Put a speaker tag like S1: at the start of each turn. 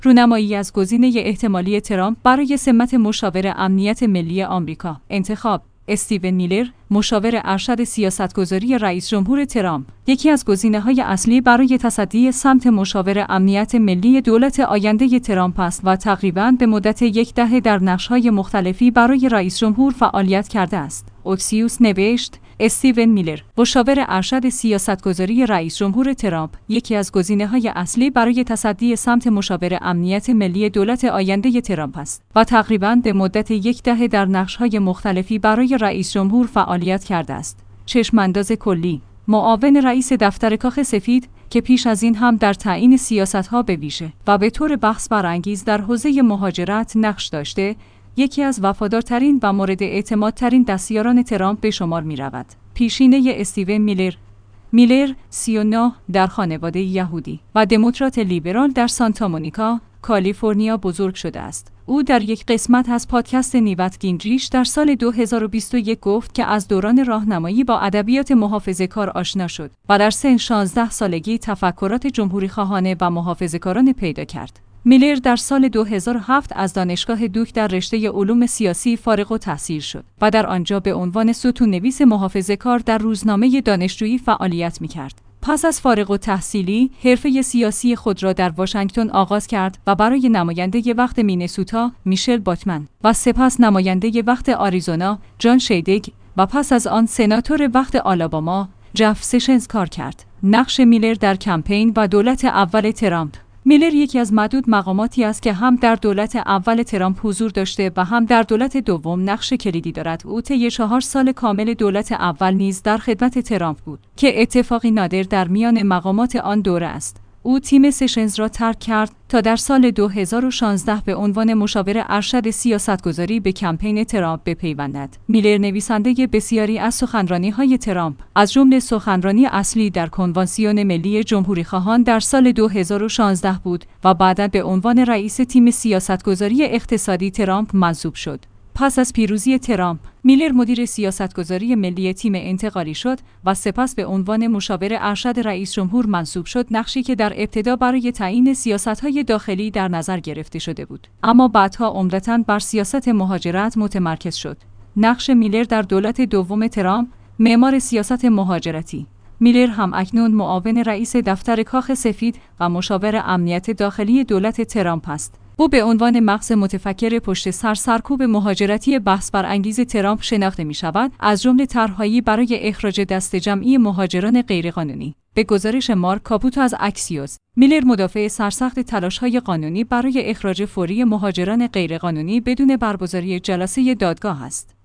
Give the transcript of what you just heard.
S1: رونمایی از گزینه احتمالی ترامپ برای سمت مشاور امنیت ملی آمریکا. انتخاب استیون میلر، مشاور ارشد سیاستگذاری رئیس جمهور ترامپ، یکی از گزینه‌های اصلی برای تصدی سمت مشاور امنیت ملی دولت آینده ترامپ است و تقریباً به مدت 10 دهه در نقش‌های مختلفی برای رئیس جمهور فعالیت کرده است. اکسیوس نوشت: استیون میلر، مشاور ارشد سیاستگذاری رئیس جمهور ترامپ، یکی از گزینه‌های اصلی برای تصدی سمت مشاور امنیت ملی دولت آینده ترامپ است و تقریباً به مدت 10 دهه در نقش‌های مختلفی برای رئیس جمهور فعالیت کرده است. چشم‌انداز کلی: معاون رئیس دفتر کاخ سفید که پیش از این هم در تعیین سیاست‌ها به ویژه و به طور بحث برانگیز در حوزه مهاجرت نقش داشته، یکی از وفادارترین و مورد اعتمادترین دستیاران ترامپ به شمار می‌رود. پیشینه استیون میلر 39 در خانواده یهودی و دموکرات لیبرال در سانتا مونیکا، کالیفرنیا بزرگ شده است. او در یک قسمت از پادکست نیوت گینگریچ در سال 2021 گفت که از دوران راهنمایی با ادبیات محافظه‌کار آشنا شد و در سن 16 سالگی تفکرات جمهوری‌خواهانه و محافظه‌کارانه پیدا کرد. میلر در سال 2007 از دانشگاه دوک در رشته علوم سیاسی فارغ التحصیل شد و در آنجا به عنوان ستون‌نویس محافظه‌کار در روزنامه دانشجویی فعالیت می‌کرد. پس از فارغ التحصیلی، حرفه سیاسی خود را در واشنگتن آغاز کرد و برای نماینده وقت مینسوتا میشل باتمن و سپس نماینده وقت آریزونا جان شیدگ و پس از آن سناتور وقت آلاباما جف سشنز کار کرد. نقش میلر در کمپین و دولت اول ترامپ. میلر یکی از معدود مقاماتی است که هم در دولت اول ترامپ حضور داشته و هم در دولت دوم نقش کلیدی دارد. او طی 4 سال کامل دولت اول نیز در خدمت ترامپ بود که اتفاقی نادر در میان مقامات آن دوره است. او تیم سشنز را ترک کرد تا در سال 2016 به عنوان مشاور ارشد سیاستگذاری به کمپین ترامپ بپیوندد. میلر نویسنده بسیاری از سخنرانی‌های ترامپ، از جمله سخنرانی اصلی در کنوانسیون ملی جمهوری‌خواهان در سال 2016 بود و بعداً به عنوان رئیس تیم سیاستگذاری اقتصادی ترامپ منصوب شد. پس از پیروزی ترامپ، میلر مدیر سیاستگذاری ملی تیم انتقالی شد و سپس به عنوان مشاور ارشد رئیس جمهور منصوب شد، نقشی که در ابتدا برای تعیین سیاست‌های داخلی در نظر گرفته شده بود، اما بعدها عمدتاً بر سیاست مهاجرت متمرکز شد. نقش میلر در دولت دوم ترامپ، معمار سیاست مهاجرتی. میلر هم اکنون معاون رئیس دفتر کاخ سفید و مشاور امنیت داخلی دولت ترامپ است. او به عنوان مغز متفکر پشت سرکوب مهاجرتی بحث برانگیز ترامپ شناخته می شود، از جمله طرحهایی برای اخراج دست جمعی مهاجران غیرقانونی. به گزارش مارک کاپوتو از اکسیوس، میلر مدافع سرسخت تلاش‌های قانونی برای اخراج فوری مهاجران غیرقانونی بدون برگزاری جلسه دادگاه است.